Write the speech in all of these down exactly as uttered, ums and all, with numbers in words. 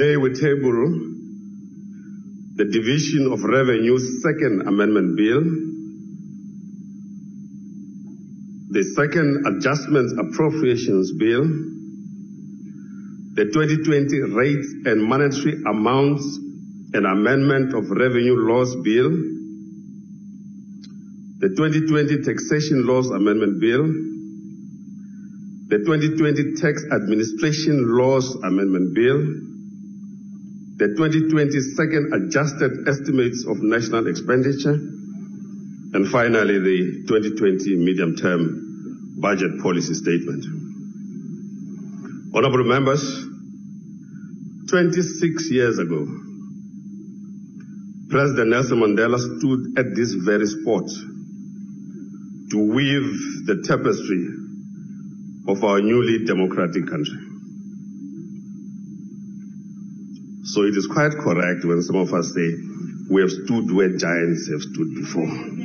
Today we table the Division of Revenue Second Amendment Bill, the Second Adjustment Appropriations Bill, the twenty twenty Rates and Monetary Amounts and Amendment of Revenue Laws Bill, the twenty twenty Taxation Laws Amendment Bill, the twenty twenty Tax Administration Laws Amendment Bill, the twenty twenty Second Adjusted Estimates of National Expenditure, and finally the twenty twenty Medium-Term Budget Policy Statement. Honorable members, twenty-six years ago, President Nelson Mandela stood at this very spot to weave the tapestry of our newly democratic country. So it is quite correct when some of us say we have stood where giants have stood before.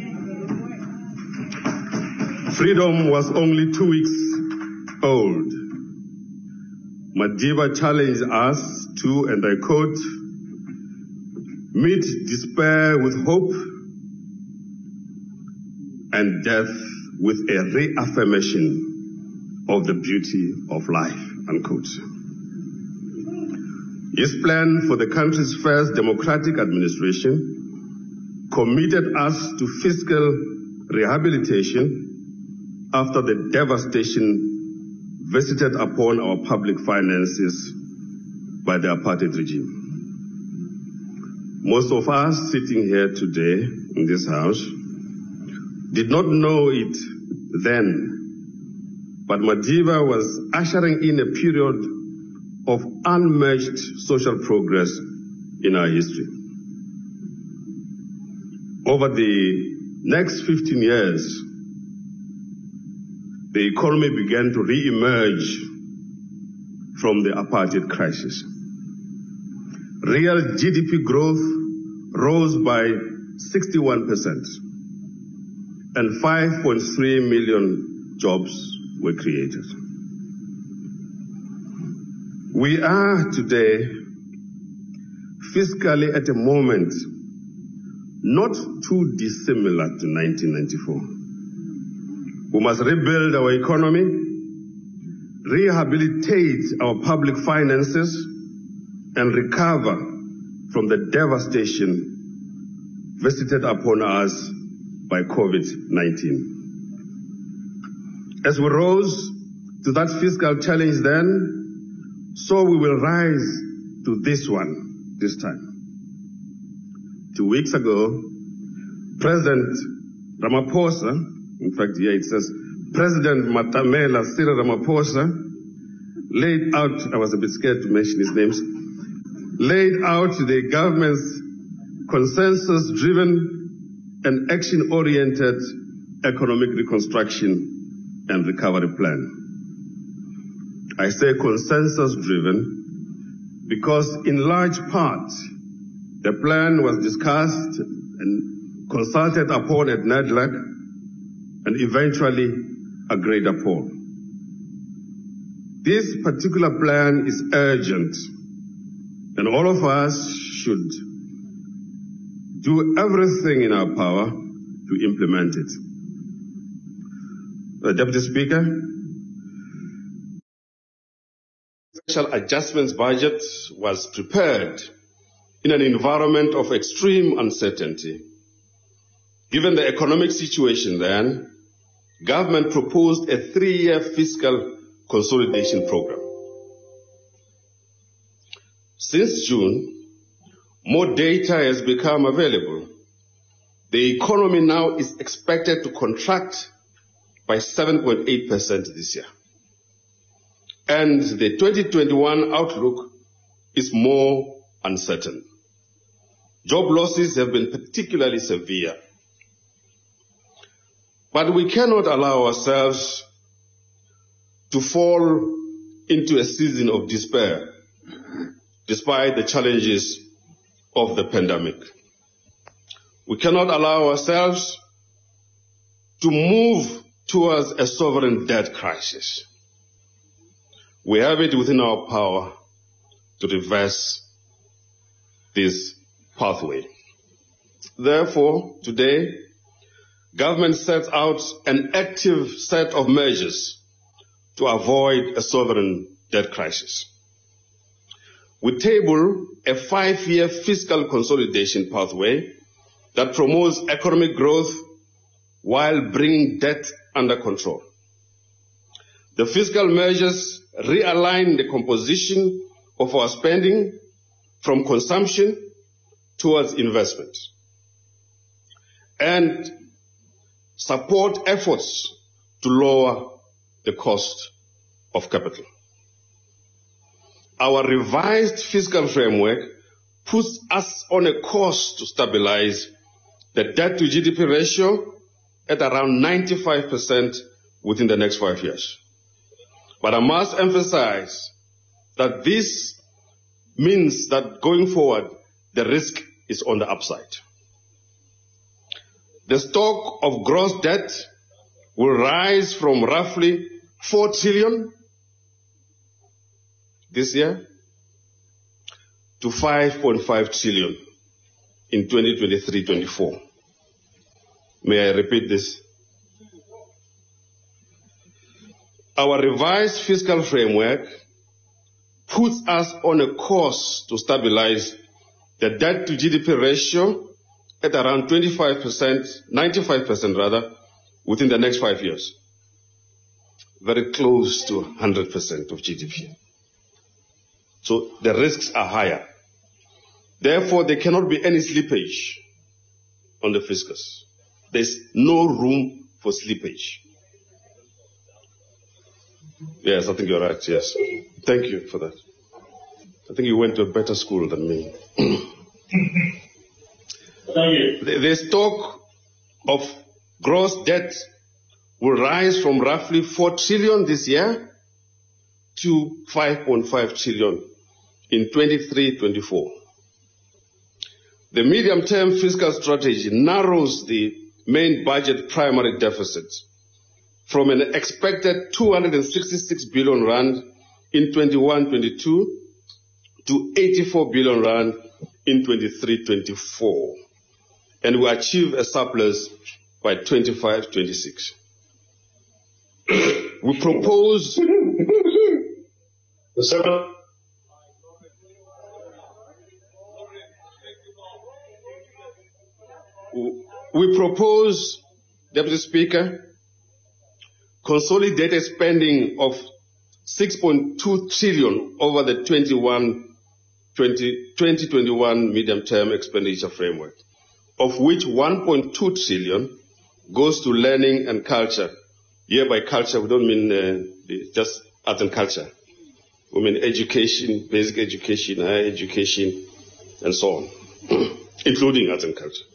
Freedom was only two weeks old. Madiba challenged us to, and I quote, meet despair with hope and death with a reaffirmation of the beauty of life, unquote. His plan for the country's first democratic administration committed us to fiscal rehabilitation after the devastation visited upon our public finances by the apartheid regime. Most of us sitting here today in this house did not know it then, but Madiba was ushering in a period of unmatched social progress in our history. Over the next fifteen years, the economy began to re-emerge from the apartheid crisis. Real G D P growth rose by sixty-one percent, and five point three million jobs were created. We are today fiscally at a moment not too dissimilar to nineteen ninety-four. We must rebuild our economy, rehabilitate our public finances, and recover from the devastation visited upon us by COVID nineteen. As we rose to that fiscal challenge then, so we will rise to this one this time. Two weeks ago, President Ramaphosa, in fact here it says, President Matamela Cyril Ramaphosa, laid out, I was a bit scared to mention his names, laid out the government's consensus-driven and action-oriented economic reconstruction and recovery plan. I say consensus-driven because in large part, the plan was discussed and consulted upon at NADLAC and eventually agreed upon. This particular plan is urgent, and all of us should do everything in our power to implement it. Uh, Deputy Speaker, the Special Adjustments Budget was prepared in an environment of extreme uncertainty. Given the economic situation then, government proposed a three-year fiscal consolidation program. Since June, more data has become available. The economy now is expected to contract by seven point eight percent this year. And the twenty twenty-one outlook is more uncertain. Job losses have been particularly severe. But we cannot allow ourselves to fall into a season of despair, despite the challenges of the pandemic. We cannot allow ourselves to move towards a sovereign debt crisis. We have it within our power to reverse this pathway. Therefore, today, government sets out an active set of measures to avoid a sovereign debt crisis. We table a five-year fiscal consolidation pathway that promotes economic growth while bringing debt under control. The fiscal measures realign the composition of our spending from consumption towards investment and support efforts to lower the cost of capital. Our revised fiscal framework puts us on a course to stabilize the debt to G D P ratio at around ninety-five percent within the next five years. But I must emphasize that this means that going forward, the risk is on the upside. The stock of gross debt will rise from roughly four trillion this year to five point five trillion in twenty twenty-three twenty-four. May I repeat this? Our revised fiscal framework puts us on a course to stabilize the debt to G D P ratio at around twenty-five percent, ninety-five percent rather, within the next five years. Very close to one hundred percent of G D P. So the risks are higher. Therefore, there cannot be any slippage on the fiscus. There's no room for slippage. Yes, I think you're right, yes. Thank you for that. I think you went to a better school than me. Thank you. The, the stock of gross debt will rise from roughly four trillion this year to five point five trillion in twenty-three twenty-four. The medium-term fiscal strategy narrows the main budget primary deficit from an expected two hundred sixty-six billion rand in twenty-one twenty-two to eighty-four billion rand in twenty-three twenty-four, and we achieve a surplus by twenty-five twenty-six. We propose The second. we propose, Deputy Speaker, consolidated spending of six point two trillion over the twenty twenty-one medium-term expenditure framework, of which one point two trillion goes to learning and culture. Here by culture, we don't mean uh, just art and culture. We mean education, basic education, higher education, and so on, including art and culture.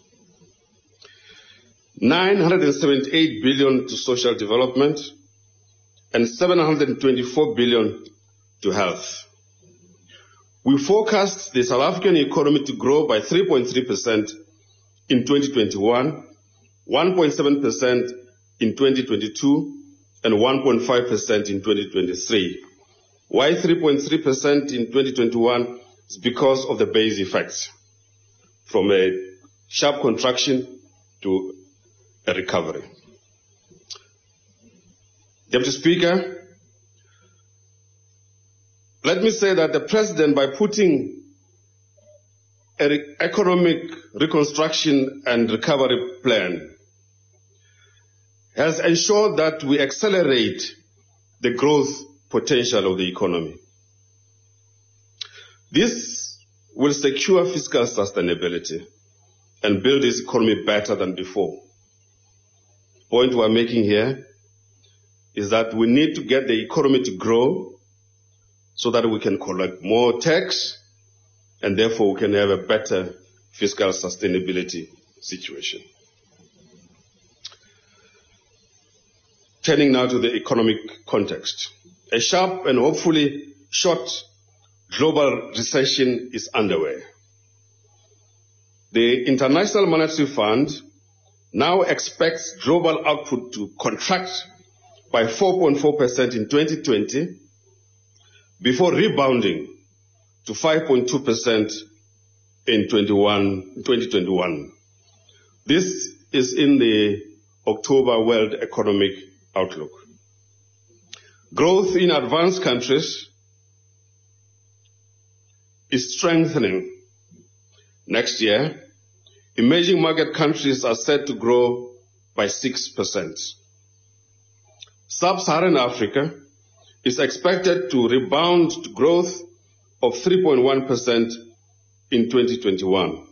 nine hundred seventy-eight billion to social development and seven hundred twenty-four billion to health. We forecast the South African economy to grow by three point three percent in twenty twenty-one, one point seven percent in twenty twenty-two, and one point five percent in twenty twenty-three. Why three point three percent in twenty twenty-one? Is because of the base effects, from a sharp contraction to a recovery. Deputy Speaker, let me say that the President, by putting an economic reconstruction and recovery plan, has ensured that we accelerate the growth potential of the economy. This will secure fiscal sustainability and build this economy better than before. Point we're making here is that we need to get the economy to grow so that we can collect more tax and therefore we can have a better fiscal sustainability situation. Turning now to the economic context. A sharp and hopefully short global recession is underway. The International Monetary Fund now expects global output to contract by four point four percent in twenty twenty before rebounding to five point two percent in twenty twenty-one. This is in the October World Economic Outlook. Growth in advanced countries is strengthening. Next year, emerging market countries are set to grow by six percent. Sub-Saharan Africa is expected to rebound to growth of three point one percent in twenty twenty-one.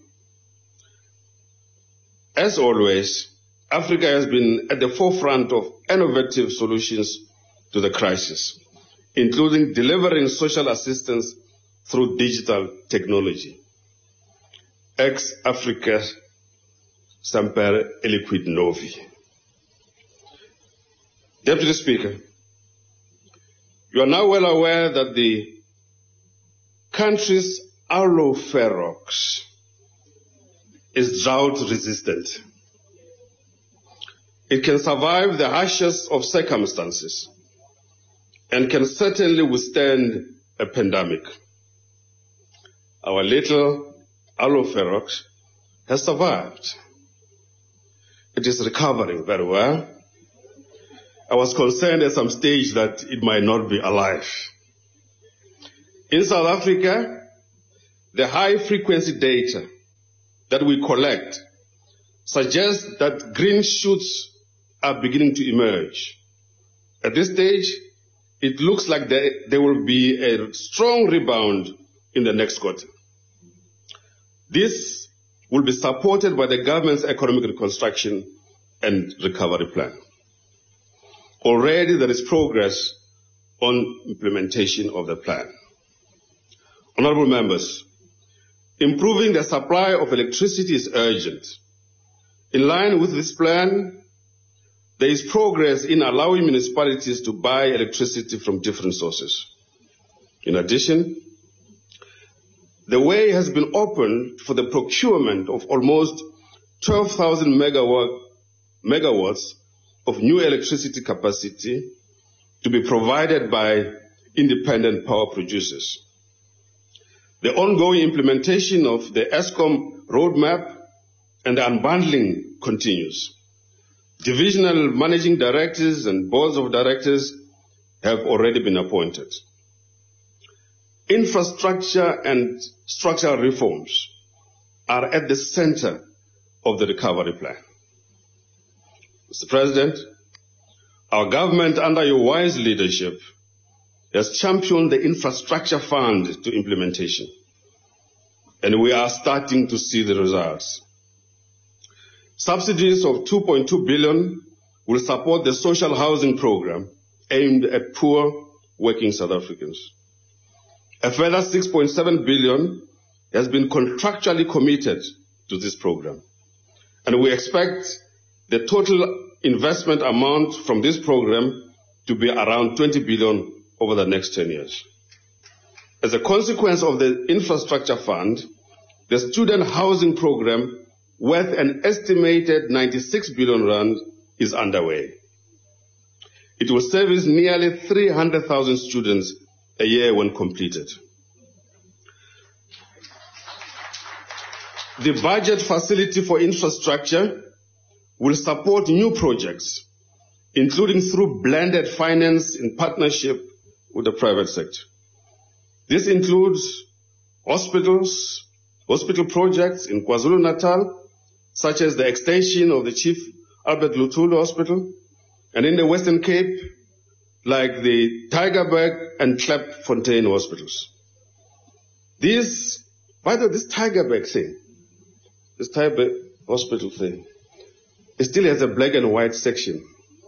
As always, Africa has been at the forefront of innovative solutions to the crisis, including delivering social assistance through digital technology. Ex Africa semper aliquid novi. Deputy Speaker, you are now well aware that the country's aloe ferox is drought resistant. It can survive the harshest of circumstances and can certainly withstand a pandemic. Our little aloe ferox has survived. It is recovering very well. I was concerned at some stage that it might not be alive. In South Africa, the high-frequency data that we collect suggests that green shoots are beginning to emerge. At this stage, it looks like there, there will be a strong rebound in the next quarter. This will be supported by the government's economic reconstruction and recovery plan. Already there is progress on implementation of the plan. Honorable members, improving the supply of electricity is urgent. In line with this plan, there is progress in allowing municipalities to buy electricity from different sources. In addition, the way has been opened for the procurement of almost twelve thousand megawatts of new electricity capacity to be provided by independent power producers. The ongoing implementation of the ESCOM roadmap and the unbundling continues. Divisional managing directors and boards of directors have already been appointed. Infrastructure and structural reforms are at the center of the recovery plan. Mister President, our government, under your wise leadership, has championed the infrastructure fund to implementation, and we are starting to see the results. Subsidies of two point two billion dollars will support the social housing program aimed at poor working South Africans. A further six point seven billion dollars has been contractually committed to this program, and we expect the total investment amount from this program to be around twenty billion dollars over the next ten years. As a consequence of the infrastructure fund, the student housing program, worth an estimated ninety-six billion rand, is underway. It will service nearly three hundred thousand students a year when completed. The budget facility for infrastructure will support new projects, including through blended finance in partnership with the private sector. This includes hospitals, hospital projects in KwaZulu-Natal, such as the extension of the Chief Albert Luthuli Hospital, and in the Western Cape, like the Tygerberg and Klapfontein hospitals. This, by the way, this Tygerberg thing, this Tygerberg hospital thing, it still has a black and white section.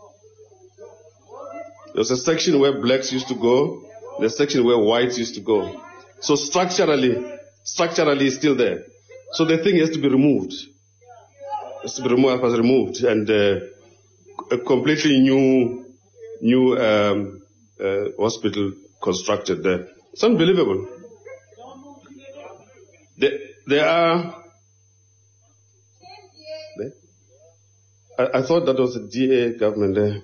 There's a section where blacks used to go, there's a section where whites used to go. So structurally, structurally it's still there. So the thing has to be removed. It has to be removed, was removed, and uh, a completely new, new um, uh, hospital constructed there. It's unbelievable. There, there are. There? I, I thought that was a D A government there.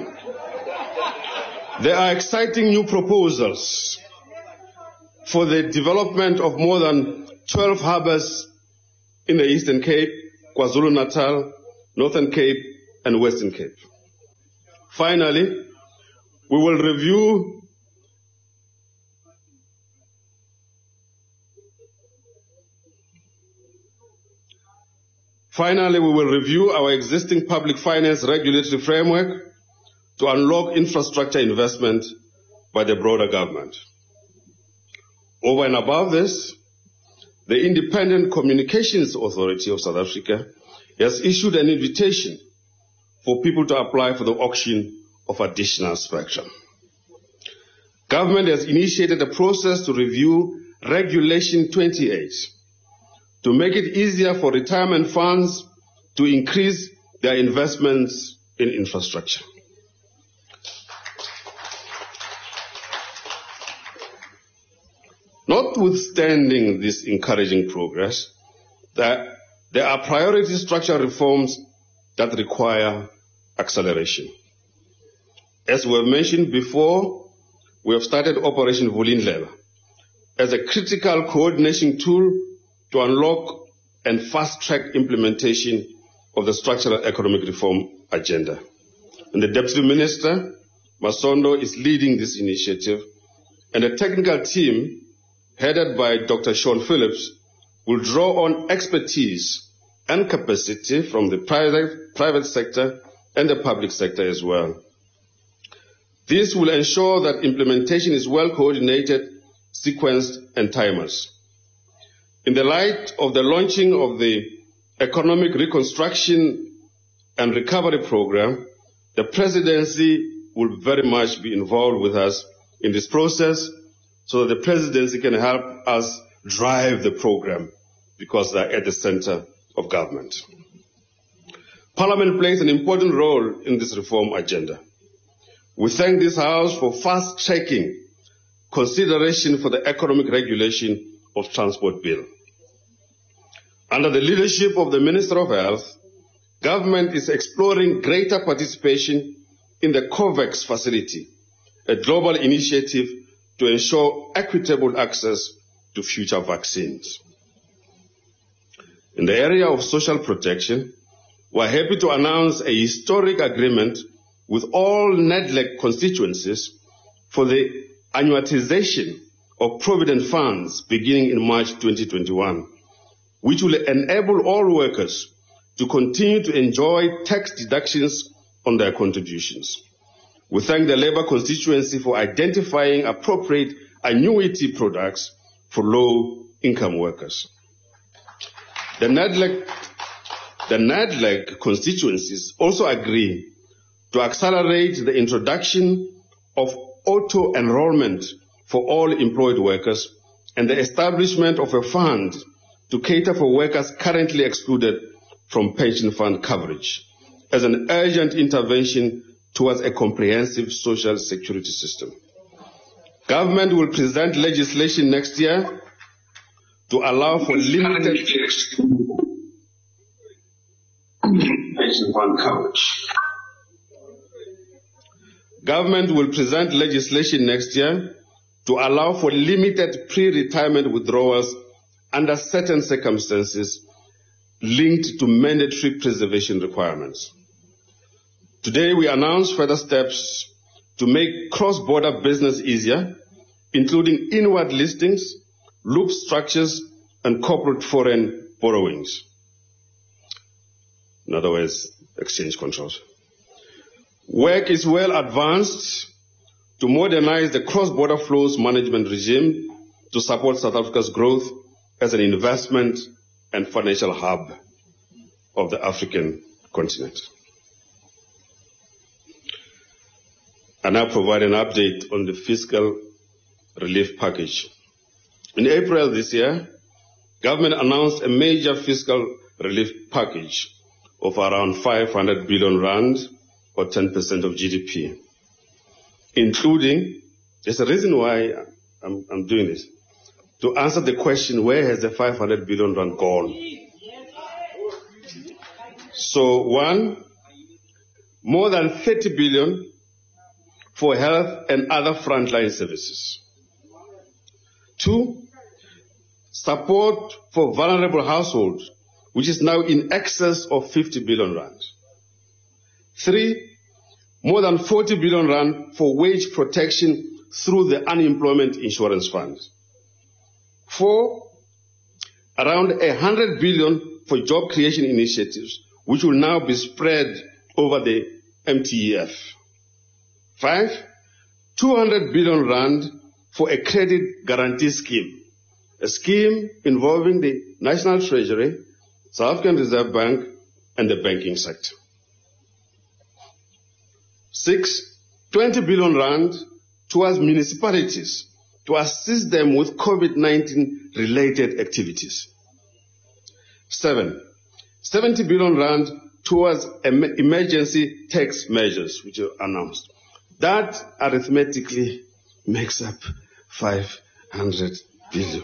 There are exciting new proposals for the development of more than twelve harbours in the Eastern Cape, KwaZulu-Natal, Northern Cape, and Western Cape. Finally, we will review Finally, we will review our existing public finance regulatory framework to unlock infrastructure investment by the broader government. Over and above this, the Independent Communications Authority of South Africa has issued an invitation for people to apply for the auction of additional spectrum. Government has initiated a process to review Regulation twenty-eight to make it easier for retirement funds to increase their investments in infrastructure. Notwithstanding this encouraging progress, there, there are priority structural reforms that require acceleration. As we have mentioned before, we have started Operation Vulindlela as a critical coordination tool to unlock and fast-track implementation of the structural economic reform agenda. And the Deputy Minister, Masondo, is leading this initiative, and a technical team headed by Doctor Sean Phillips will draw on expertise and capacity from the private, private sector and the public sector as well. This will ensure that implementation is well coordinated, sequenced, and timeless. In the light of the launching of the Economic Reconstruction and Recovery Program, the Presidency will very much be involved with us in this process so that the Presidency can help us drive the program because they're at the center of government. Parliament plays an important role in this reform agenda. We thank this House for fast-tracking consideration for the economic regulation of Transport Bill. Under the leadership of the Minister of Health, government is exploring greater participation in the COVAX facility, a global initiative to ensure equitable access to future vaccines. In the area of social protection, we are happy to announce a historic agreement with all NEDLAC constituencies for the annuitization of provident funds beginning in March twenty twenty-one, which will enable all workers to continue to enjoy tax deductions on their contributions. We thank the Labour constituency for identifying appropriate annuity products for low-income workers. The NEDLAC, the NEDLAC constituencies also agree to accelerate the introduction of auto-enrollment for all employed workers and the establishment of a fund to cater for workers currently excluded from pension fund coverage as an urgent intervention towards a comprehensive social security system. Government will present legislation next year to allow for limited pension fund coverage. Government will present legislation next year to allow for limited pre-retirement withdrawals under certain circumstances linked to mandatory preservation requirements. Today we announce further steps to make cross-border business easier, including inward listings, loop structures, and corporate foreign borrowings. In other words, exchange controls. Work is well advanced to modernize the cross-border flows management regime to support South Africa's growth as an investment and financial hub of the African continent. I now provide an update on the fiscal relief package. In April this year, government announced a major fiscal relief package of around five hundred billion rand, or ten percent of G D P, including, there's a reason why I'm, I'm doing this, to answer the question, where has the five hundred billion rand gone? So one, more than thirty billion for health and other frontline services. Two, support for vulnerable households, which is now in excess of fifty billion rand. Three, more than forty billion rand for wage protection through the Unemployment Insurance Fund. Four, around one hundred billion for job creation initiatives, which will now be spread over the M T E F. Five, two hundred billion rand for a credit guarantee scheme, a scheme involving the National Treasury, South African Reserve Bank, and the banking sector. Six, twenty billion rand towards municipalities to assist them with COVID nineteen related activities. Seven, seventy billion rand towards em- emergency tax measures, which are announced. That arithmetically makes up five hundred billion.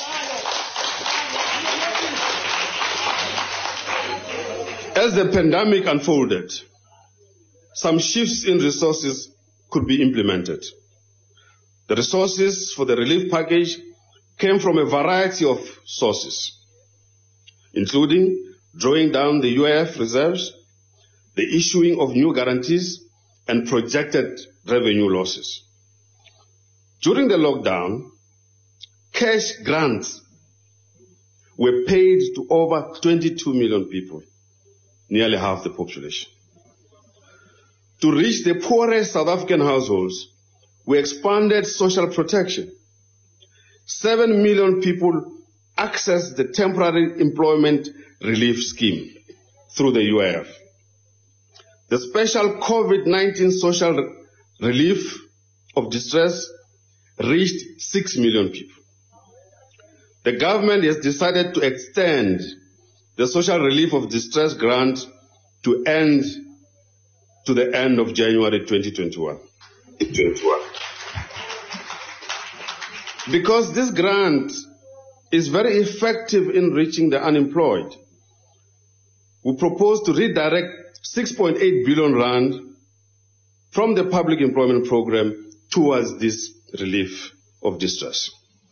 As the pandemic unfolded, some shifts in resources could be implemented. The resources for the relief package came from a variety of sources, including drawing down the U I F reserves, the issuing of new guarantees, and projected revenue losses. During the lockdown, cash grants were paid to over twenty-two million people, nearly half the population. To reach the poorest South African households, we expanded social protection. Seven million people accessed the temporary employment relief scheme through the U I F. The special COVID nineteen social relief of distress reached six million people. The government has decided to extend the social relief of distress grant to end to the end of January twenty twenty-one. Because this grant is very effective in reaching the unemployed, we propose to redirect six point eight billion rand from the public employment program towards this relief of distress.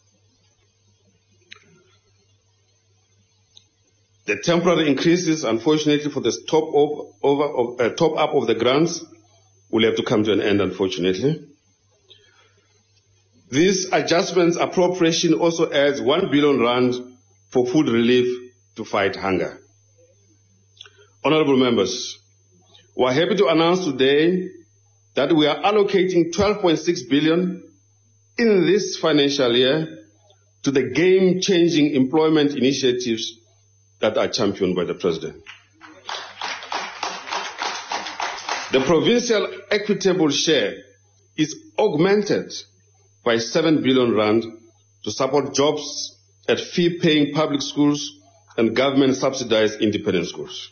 The temporary increases, unfortunately, for the top, of, over, uh, top up of the grants will have to come to an end, unfortunately. These adjustments appropriation also adds one billion rand for food relief to fight hunger. Honorable members, we are happy to announce today that we are allocating twelve point six billion in this financial year to the game-changing employment initiatives that are championed by the President. The provincial equitable share is augmented by seven billion rand to support jobs at fee-paying public schools and government-subsidized independent schools.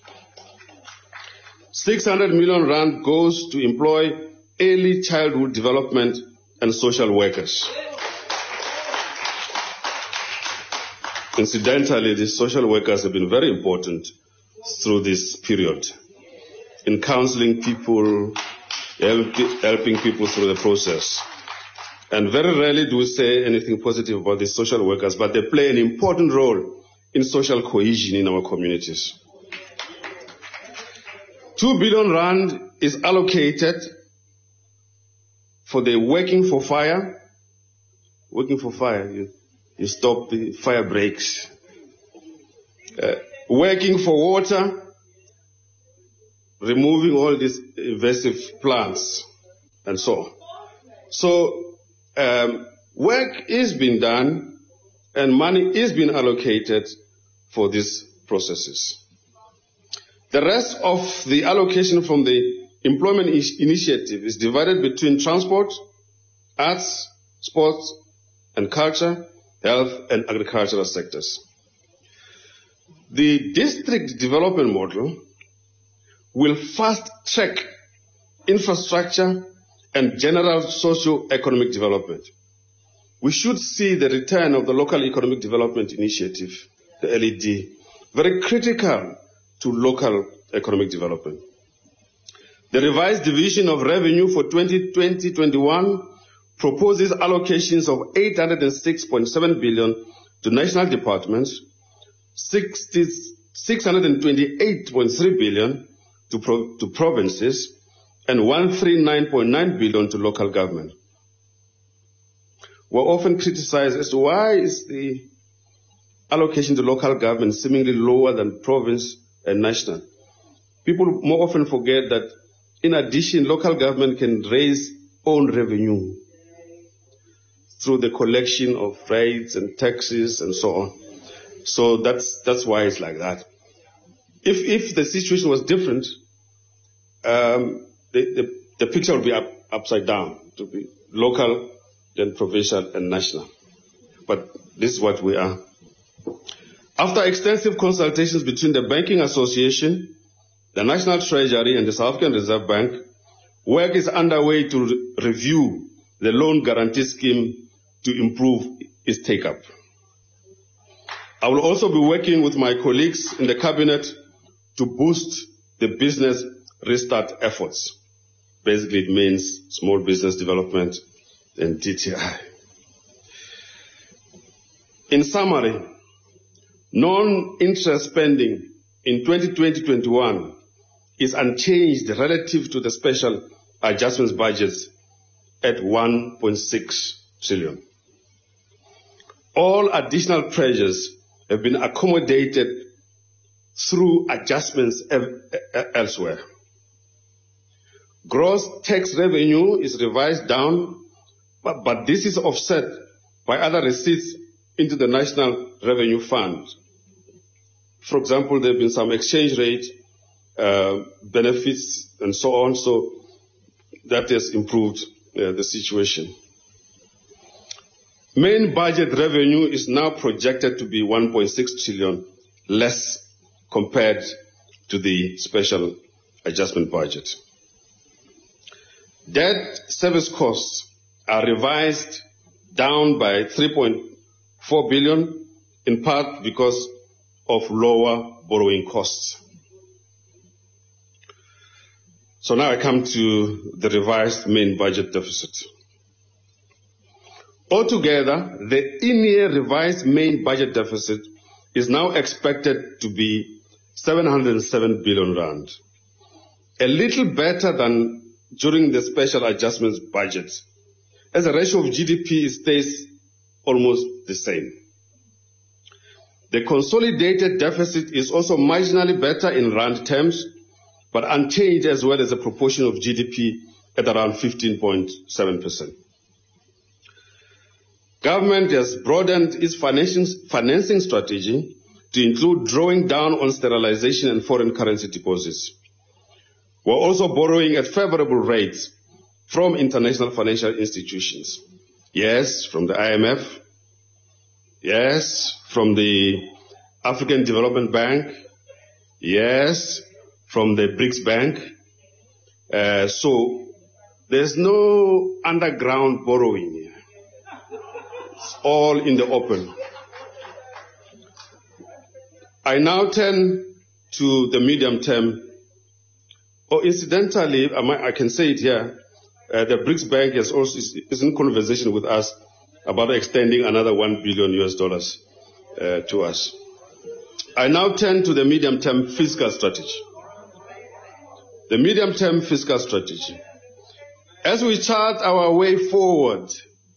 six hundred million rand goes to employ early childhood development and social workers. Incidentally, the social workers have been very important through this period in counseling people, helping people through the process. And very rarely do we say anything positive about these social workers, but they play an important role in social cohesion in our communities. Two billion rand is allocated for the Working for Fire. Working for Fire, you, you stop the fire breaks. Uh, working for Water, removing all these invasive plants and so on. So um, work is being done and money is being allocated for these processes. The rest of the allocation from the employment initiative is divided between transport, arts, sports and culture, health and agricultural sectors. The district development model will fast-track infrastructure and general socio-economic development. We should see the return of the Local Economic Development Initiative, the L E D, very critical to local economic development. The revised division of revenue for twenty twenty to twenty-one proposes allocations of eight hundred six point seven billion to national departments, six hundred twenty-eight point three billion to, pro to provinces, and one hundred thirty-nine point nine billion to local government. We're often criticized as to why is the allocation to local government seemingly lower than province and national. People more often forget that, in addition, local government can raise own revenue through the collection of rates and taxes and so on. So that's that's why it's like that. If if the situation was different, um, the, the the picture would be up, upside down. To be local, then provincial and national. But this is what we are. After extensive consultations between the Banking Association, the National Treasury and the South African Reserve Bank, work is underway to re review the loan guarantee scheme to improve its take-up. I will also be working with my colleagues in the Cabinet to boost the business restart efforts. Basically, it means small business development and D T I. In summary, non-interest spending in twenty twenty to twenty-one is unchanged relative to the special adjustments budgets at one point six trillion. All additional pressures have been accommodated through adjustments elsewhere. Gross tax revenue is revised down, but, but this is offset by other receipts into the National Revenue Fund. For example, there have been some exchange rate uh, benefits and so on, so that has improved uh, the situation. Main budget revenue is now projected to be one point six trillion less compared to the special adjustment budget. Debt service costs are revised down by three point four billion, in part because of lower borrowing costs. So now I come to the revised main budget deficit. Altogether, the in-year revised main budget deficit is now expected to be seven hundred seven billion rand, a little better than during the special adjustments budget. As a ratio of G D P, it stays almost the same. The consolidated deficit is also marginally better in rand terms, but unchanged as well as a proportion of G D P at around fifteen point seven percent. Government has broadened its financing, financing strategy to include drawing down on sterilization and foreign currency deposits. We're also borrowing at favorable rates from international financial institutions. Yes, from the I M F. Yes, from the African Development Bank. Yes, from the BRICS Bank. Uh, so there's no underground borrowing here. It's all in the open. I now turn to the medium term. Oh, incidentally, I, might, I can say it here, uh, the BRICS Bank is also is, is in conversation with us about extending another one billion U S dollars uh, to us. I now turn to the medium-term fiscal strategy. The medium-term fiscal strategy. As we chart our way forward,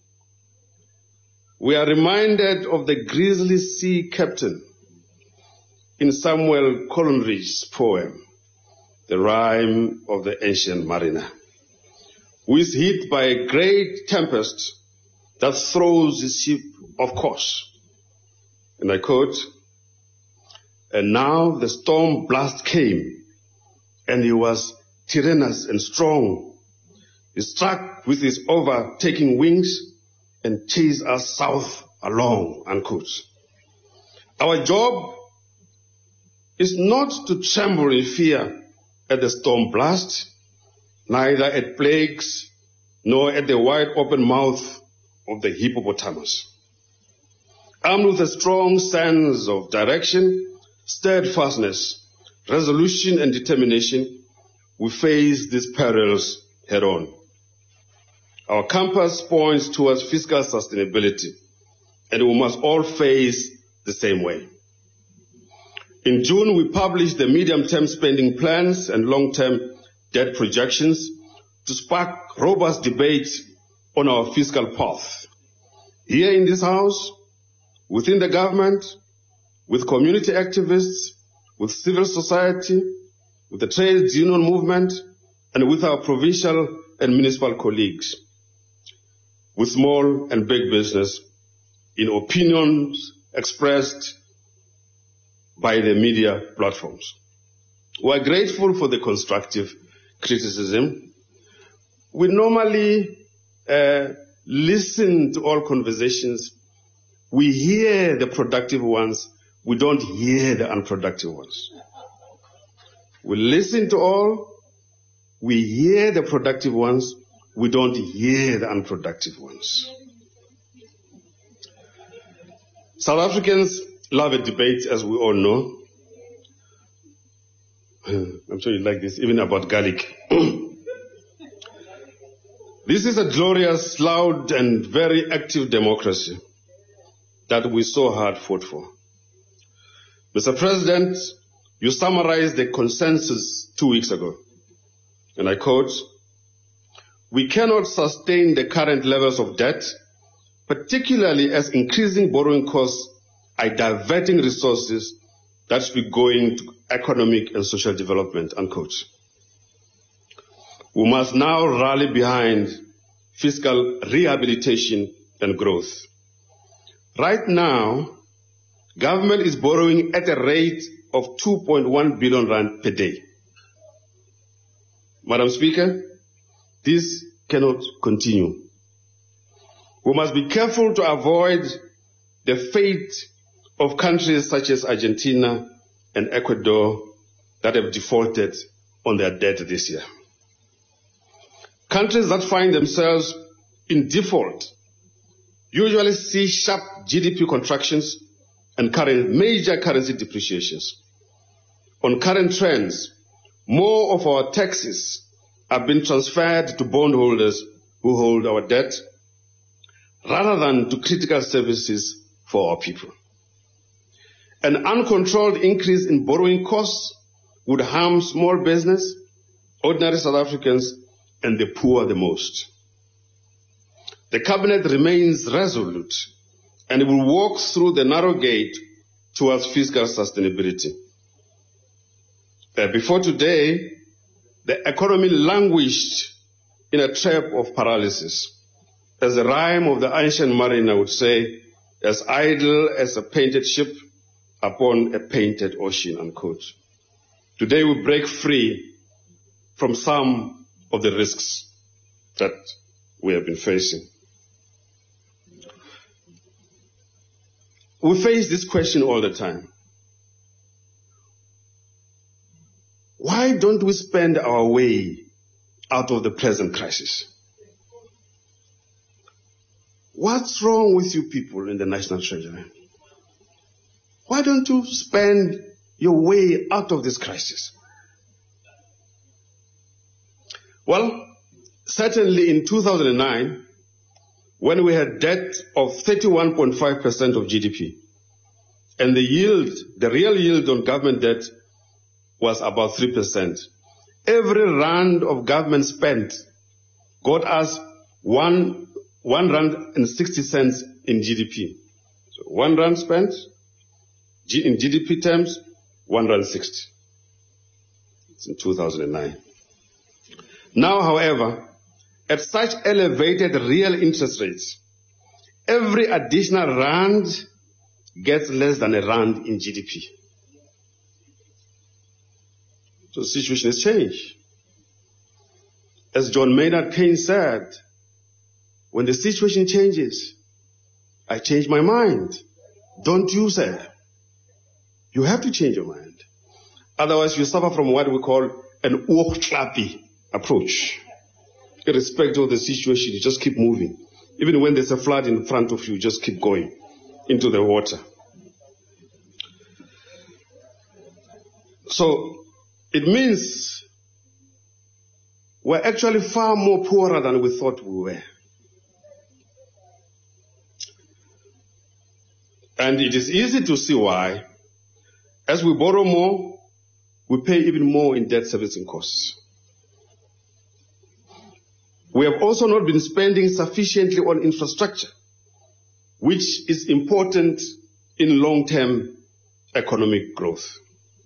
we are reminded of the grisly sea captain in Samuel Coleridge's poem, The Rime of the Ancient Mariner, who is hit by a great tempest that throws his ship off course. And I quote, "And now the storm blast came, and he was tyrannous and strong. He struck with his overtaking wings and chased us south along," unquote. Our job is not to tremble in fear at the storm blast, neither at plagues, nor at the wide open mouth of the hippopotamus. Armed with a strong sense of direction, steadfastness, resolution, and determination, we face these perils head on. Our compass points towards fiscal sustainability, and we must all face the same way. In June, we published the medium-term spending plans and long-term debt projections to spark robust debate on our fiscal path. Here in this House, within the government, with community activists, with civil society, with the trade union movement, and with our provincial and municipal colleagues, with small and big business, in opinions expressed by the media platforms. We are grateful for the constructive criticism. We normally uh, listen to all conversations. We hear the productive ones. We don't hear the unproductive ones. We listen to all. We hear the productive ones. We don't hear the unproductive ones. South Africans love a debate, as we all know. I'm sure you like this, even about garlic. This is a glorious, loud, and very active democracy that we so hard fought for. Mister President, you summarized the consensus two weeks ago, and I quote, "We cannot sustain the current levels of debt, particularly as increasing borrowing costs are diverting resources that should be going to economic and social development," unquote. We must now rally behind fiscal rehabilitation and growth. Right now, government is borrowing at a rate of two point one billion rand per day. Madam Speaker, this cannot continue. We must be careful to avoid the fate of countries such as Argentina and Ecuador that have defaulted on their debt this year. Countries that find themselves in default usually see sharp G D P contractions and current major currency depreciations. On current trends, more of our taxes have been transferred to bondholders who hold our debt rather than to critical services for our people. An uncontrolled increase in borrowing costs would harm small business, ordinary South Africans, and the poor the most. The Cabinet remains resolute and will walk through the narrow gate towards fiscal sustainability. Uh, before today, the economy languished in a trap of paralysis. As the rhyme of the ancient mariner would say, as idle as a painted ship upon a painted ocean, unquote. Today we break free from some of the risks that we have been facing. We face this question all the time. Why don't we spend our way out of the present crisis? What's wrong with you people in the National Treasury? Why don't you spend your way out of this crisis? Well, certainly in two thousand nine, when we had debt of thirty-one point five percent of G D P, and the yield, the real yield on government debt was about three percent. Every rand of government spent got us one, one rand and sixty cents in G D P. So one rand spent, in G D P terms, one rand sixty. It's in two thousand nine. Now, however, at such elevated real interest rates, every additional rand gets less than a rand in G D P. So the situation has changed. As John Maynard Keynes said, when the situation changes, I change my mind. Don't you, sir? You have to change your mind. Otherwise, you suffer from what we call an oogklappie approach. Irrespective of the situation, you just keep moving. Even when there's a flood in front of you, just keep going into the water. So it means we're actually far more poorer than we thought we were. And it is easy to see why. As we borrow more, we pay even more in debt servicing costs. We have also not been spending sufficiently on infrastructure, which is important in long-term economic growth.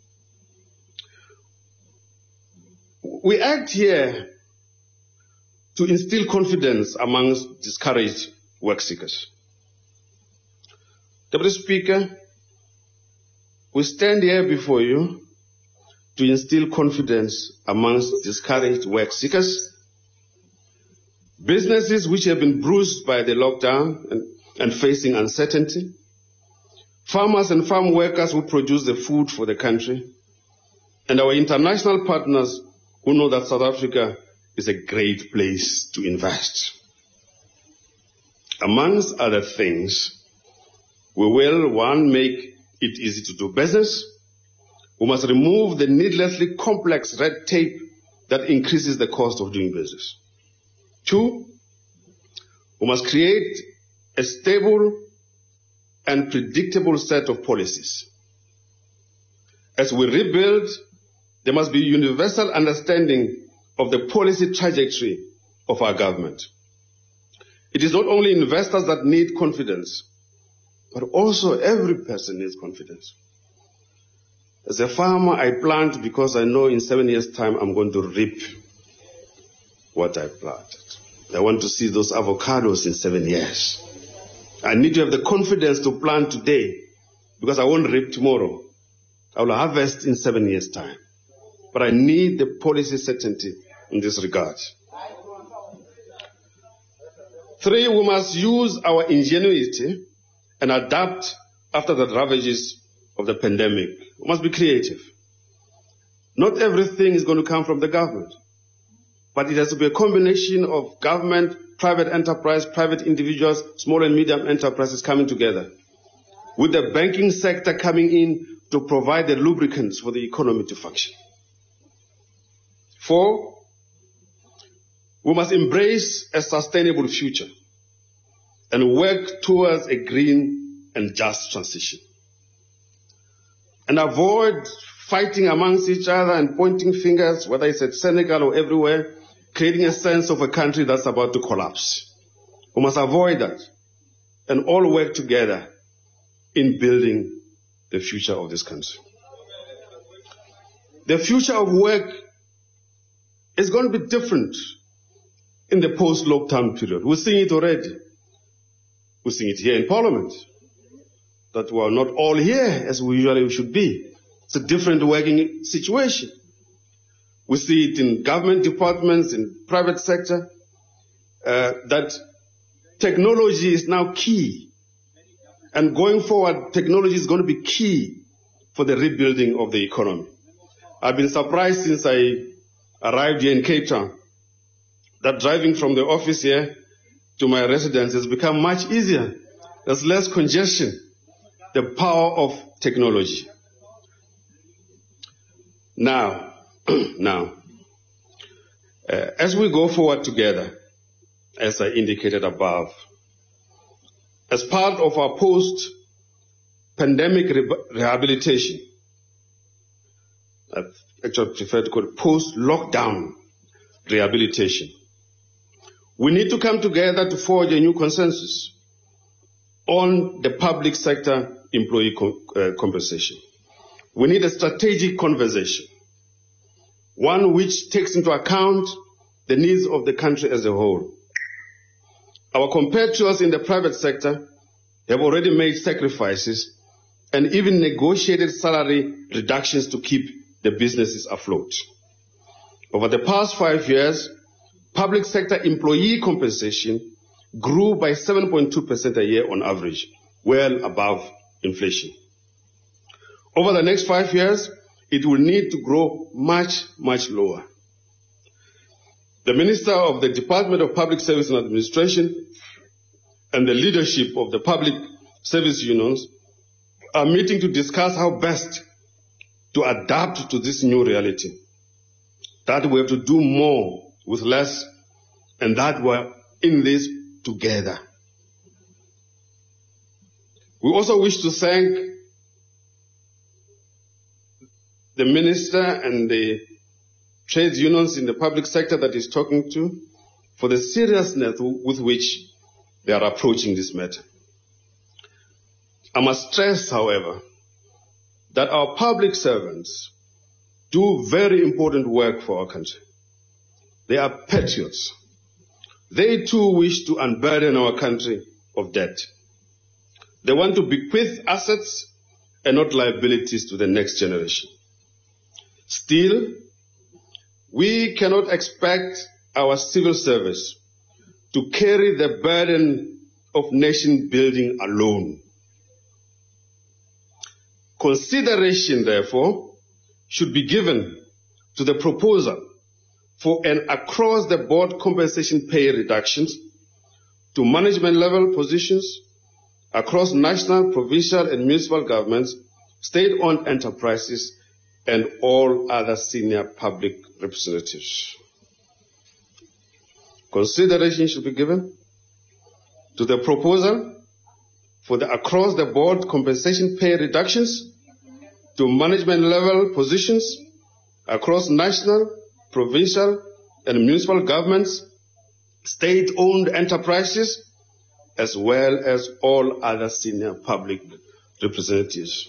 We act here to instill confidence amongst discouraged work seekers. Deputy Speaker, we stand here before you to instill confidence amongst discouraged work seekers, businesses which have been bruised by the lockdown and, and facing uncertainty, farmers and farm workers who produce the food for the country, and our international partners who know that South Africa is a great place to invest. Amongst other things, we will, one, make it easy to do business. We must remove the needlessly complex red tape that increases the cost of doing business. Two, we must create a stable and predictable set of policies. As we rebuild, there must be universal understanding of the policy trajectory of our government. It is not only investors that need confidence, but also every person needs confidence. As a farmer, I plant because I know in seven years' time I'm going to reap what I planted. I want to see those avocados in seven years. I need to have the confidence to plant today because I won't reap tomorrow. I will harvest in seven years' time. But I need the policy certainty in this regard. Three, we must use our ingenuity and adapt after the ravages of the pandemic. We must be creative. Not everything is going to come from the government, but it has to be a combination of government, private enterprise, private individuals, small and medium enterprises coming together, with the banking sector coming in to provide the lubricants for the economy to function. Four, we must embrace a sustainable future and work towards a green and just transition. And avoid fighting amongst each other and pointing fingers, whether it's at Senegal or everywhere, creating a sense of a country that's about to collapse. We must avoid that and all work together in building the future of this country. The future of work is going to be different in the post-lockdown period. We're seeing it already. We're seeing it here in Parliament, that we are not all here as we usually should be. It's a different working situation. We see it in government departments, in private sector, uh, that technology is now key. And going forward, technology is going to be key for the rebuilding of the economy. I've been surprised since I arrived here in Cape Town that driving from the office here to my residence has become much easier. There's less congestion. The power of technology. Now, now, uh, as we go forward together, as I indicated above, as part of our post-pandemic re- rehabilitation, I actually prefer to call it post-lockdown rehabilitation, we need to come together to forge a new consensus on the public sector employee co- uh, compensation. We need a strategic conversation, one which takes into account the needs of the country as a whole. Our compatriots in the private sector have already made sacrifices and even negotiated salary reductions to keep the businesses afloat. Over the past five years, public sector employee compensation grew by seven point two percent a year on average, well above inflation. Over the next five years, it will need to grow much, much lower. The Minister of the Department of Public Service and Administration and the leadership of the public service unions are meeting to discuss how best to adapt to this new reality. That we have to do more with less, and that we're in this together. We also wish to thank the Minister and the trade unions in the public sector that he's talking to for the seriousness with which they are approaching this matter. I must stress, however, that our public servants do very important work for our country. They are patriots. They too wish to unburden our country of debt. They want to bequeath assets and not liabilities to the next generation. Still, we cannot expect our civil service to carry the burden of nation building alone. Consideration, therefore, should be given to the proposal for an across-the-board compensation pay reductions to management level positions across national, provincial and municipal governments, state-owned enterprises and all other senior public representatives. Consideration should be given to the proposal for the across-the-board compensation pay reductions to management level positions across national, provincial and municipal governments, state-owned enterprises, as well as all other senior public representatives.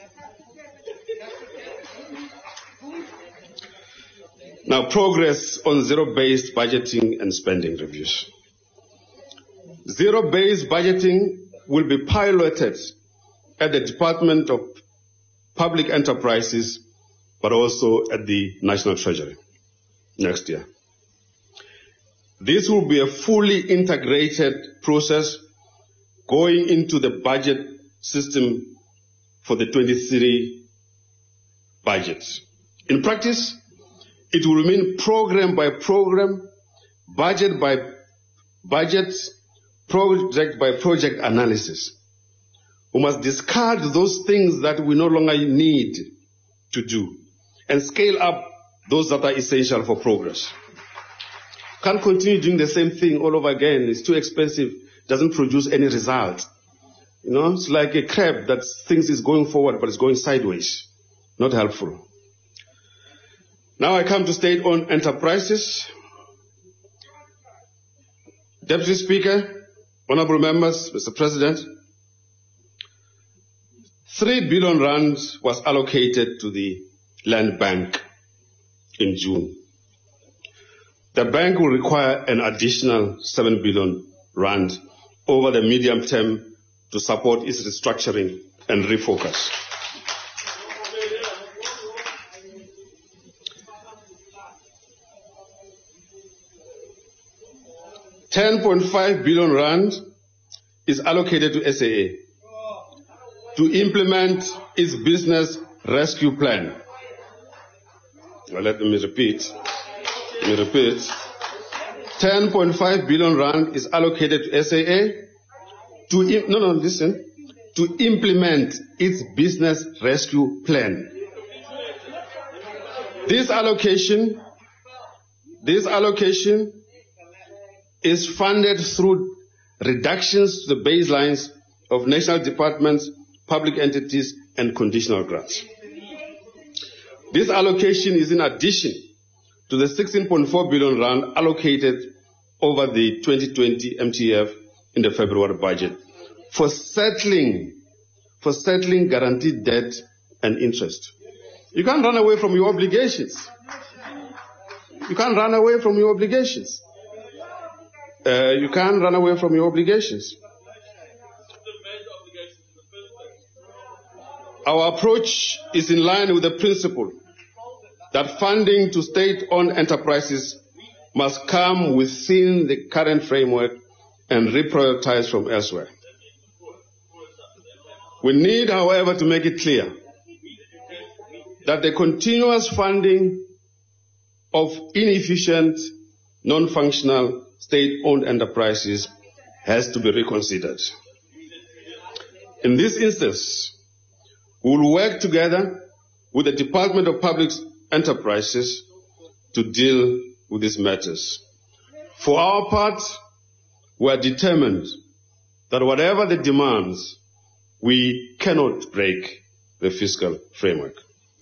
Now, progress on zero-based budgeting and spending reviews. Zero-based budgeting will be piloted at the Department of Public Enterprises, but also at the National Treasury next year. This will be a fully integrated process going into the budget system for the twenty-three budget. In practice, it will remain program by program, budget by budget, project by project analysis. We must discard those things that we no longer need to do and scale up those that are essential for progress. Can't continue doing the same thing all over again. It's too expensive. Doesn't produce any result. You know, it's like a crab that thinks it's going forward, but it's going sideways. Not helpful. Now I come to state-owned enterprises. Deputy Speaker, honorable members, Mister President, three billion rand was allocated to the Land Bank in June. The bank will require an additional seven billion rand over the medium term to support its restructuring and refocus. ten point five billion rand is allocated to S A A to implement its business rescue plan. Well, let me repeat. Let me repeat. ten point five billion rand is allocated to S A A to, no, no, listen, to implement its business rescue plan. This allocation, this allocation is funded through reductions to the baselines of national departments, public entities, and conditional grants. This allocation is in addition to the sixteen point four billion rand allocated over the twenty twenty M T F in the February budget for settling, for settling guaranteed debt and interest. You can't run away from your obligations. You can't run away from your obligations. Uh, you can't run away from your obligations. Our approach is in line with the principle that funding to state-owned enterprises must come within the current framework and reprioritize from elsewhere. We need, however, to make it clear that the continuous funding of inefficient, non-functional, state-owned enterprises has to be reconsidered. In this instance, we will work together with the Department of Public Enterprises to deal with these matters. For our part, we are determined that whatever the demands, we cannot break the fiscal framework.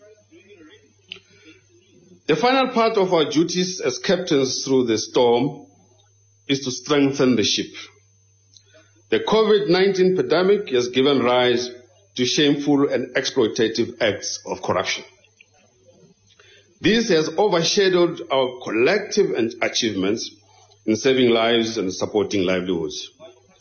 The final part of our duties as captains through the storm is to strengthen the ship. The COVID nineteen pandemic has given rise to shameful and exploitative acts of corruption. This has overshadowed our collective achievements in saving lives and supporting livelihoods.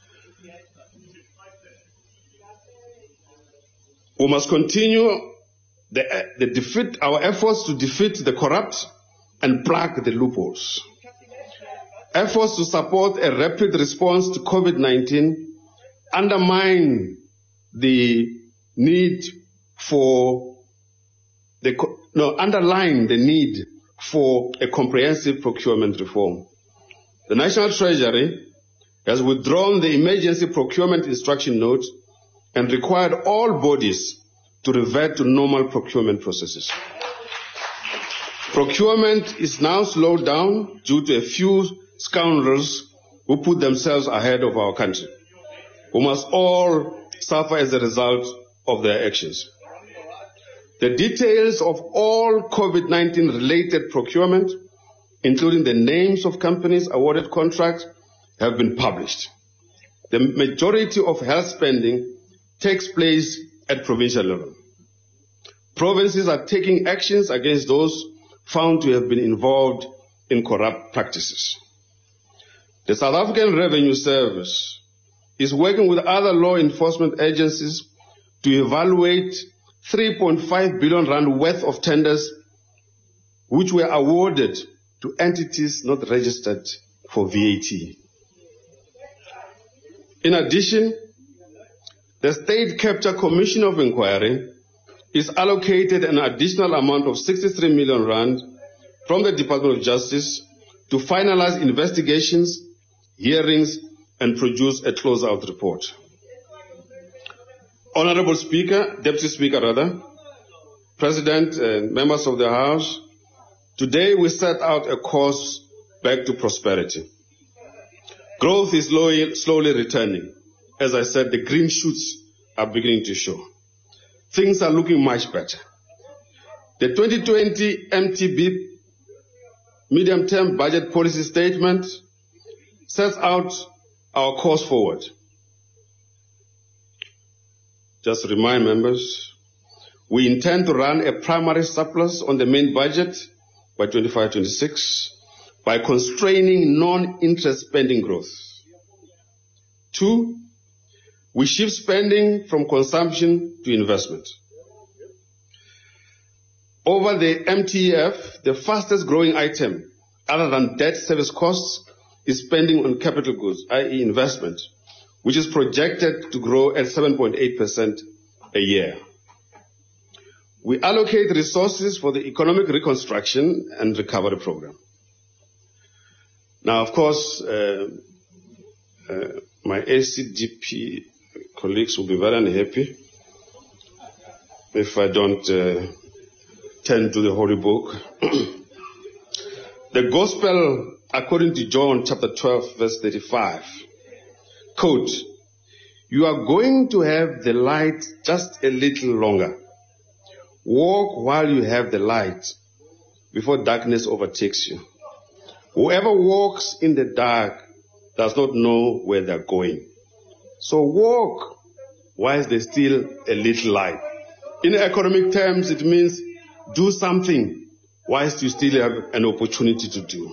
We must continue the, the defeat, our efforts to defeat the corrupt and plug the loopholes. Efforts to support a rapid response to COVID nineteen undermine the need for the, no, underline the need for a comprehensive procurement reform. The National Treasury has withdrawn the emergency procurement instruction note and required all bodies to revert to normal procurement processes. Procurement is now slowed down due to a few scoundrels who put themselves ahead of our country, who must all suffer as a result of their actions. The details of all COVID nineteen related procurement, including the names of companies awarded contracts, have been published. The majority of health spending takes place at provincial level. Provinces are taking actions against those found to have been involved in corrupt practices. The South African Revenue Service is working with other law enforcement agencies to evaluate three point five billion rand worth of tenders which were awarded to entities not registered for V A T. In addition, the State Capture Commission of Inquiry is allocated an additional amount of sixty-three million rand from the Department of Justice to finalize investigations, hearings, and produce a closeout report. Honorable Speaker, Deputy Speaker rather, President and members of the House, today we set out a course back to prosperity. Growth is slowly, slowly returning. As I said, the green shoots are beginning to show. Things are looking much better. The twenty twenty M T B, Medium-Term Budget Policy Statement, sets out our course forward. Just to remind members, we intend to run a primary surplus on the main budget by twenty-five twenty-six by constraining non-interest spending growth. Two, we shift spending from consumption to investment. Over the M T E F, the fastest growing item, other than debt service costs, is spending on capital goods, that is investment, which is projected to grow at seven point eight percent a year. We allocate resources for the economic reconstruction and recovery program. Now, of course, uh, uh, my A C D P colleagues will be very unhappy if I don't uh, turn to the Holy Book. The Gospel, according to John chapter twelve, verse thirty-five, quote, "You are going to have the light just a little longer. Walk while you have the light, before darkness overtakes you. Whoever walks in the dark does not know where they're going. So walk while there's still a little light." In economic terms, it means do something whilst you still have an opportunity to do.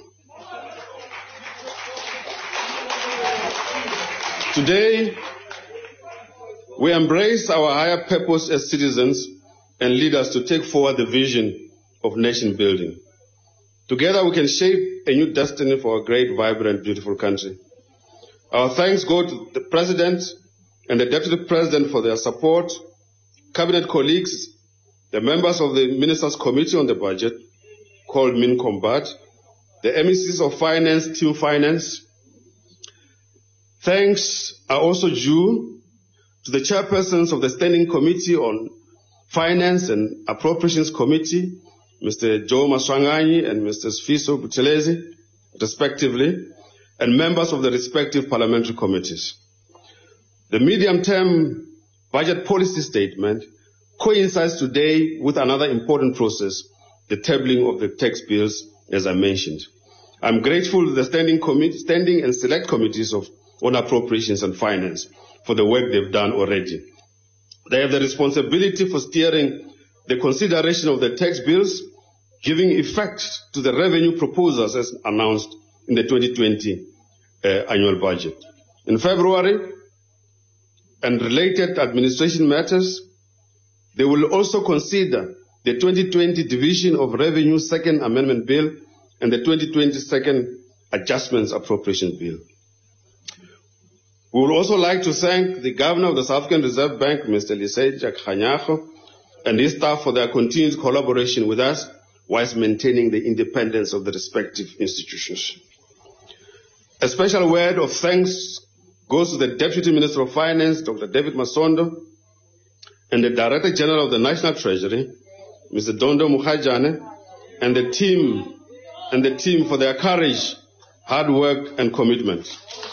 Today, we embrace our higher purpose as citizens and leaders to take forward the vision of nation building. Together we can shape a new destiny for our great, vibrant, beautiful country. Our thanks go to the President and the Deputy President for their support, Cabinet colleagues, the members of the Ministers' Committee on the Budget, called MinCombat, the M E Cs of Finance, Team Finance. Thanks are also due to the chairpersons of the Standing Committee on Finance and Appropriations Committee, Mister Joe Maswanganyi and Mister Sfiso Buthelezi, respectively, and members of the respective parliamentary committees. The Medium-Term budget policy statement coincides today with another important process, the tabling of the tax bills, as I mentioned. I'm grateful to the standing, committee, standing and select committees of, on appropriations and finance for the work they've done already. They have the responsibility for steering the consideration of the tax bills, giving effect to the revenue proposals as announced in the twenty twenty uh, annual budget. In February, and related administration matters, they will also consider the twenty twenty Division of Revenue Second Amendment Bill and the twenty twenty Second Adjustments Appropriation Bill. We would also like to thank the Governor of the South African Reserve Bank, Mister Lesetja Kganyago, and his staff for their continued collaboration with us whilst maintaining the independence of the respective institutions. A special word of thanks goes to the Deputy Minister of Finance, Doctor David Masondo, and the Director General of the National Treasury, Mister Dondo Mukhajane, and the team, and the team for their courage, hard work, and commitment.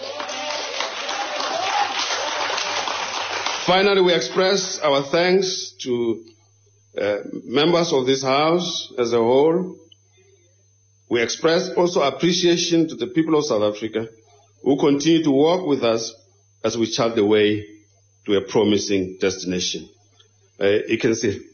Finally, we express our thanks to uh, members of this House as a whole. We express also appreciation to the people of South Africa who continue to work with us as we chart the way to a promising destination. Uh, you can see